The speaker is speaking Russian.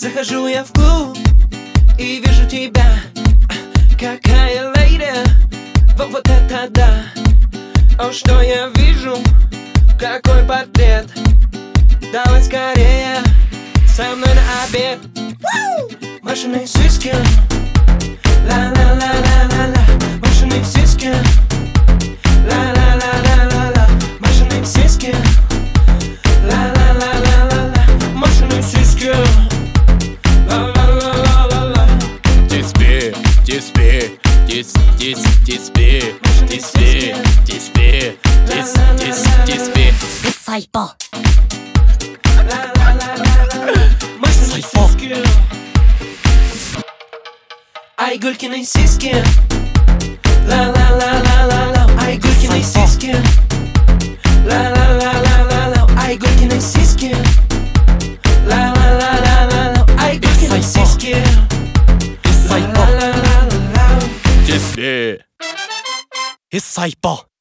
Захожу я в клуб и вижу тебя. Какая леди, вот это да. О, что я вижу, какой портрет. Давай скорее со мной на обед. Машины сиськи, ла-ла-ла-ла-ла-ла. Машины сиськи, ла-ла-ла-ла-ла-ла. Машины сиськи, ла-ла-ла-ла-ла-ла. Машины сиськи, ла-ла-ла-ла-ла-ла. Теспи, теспи, теспи, теспи, теспи, теспи. Сайпо. Машины сиськи. Ай, Гулькины сиськи, ла-ла-ла-ла-ла-ла. Ай, Гулькины сиськи, ла-ла-ла-ла-ла-ла. Ай, Гулькины сиськи, ла-ла-ла-ла-ла-ла. Ай, Гулькины сиськи, ла-ла-ла-ла-ла. Теспи. Сайпо.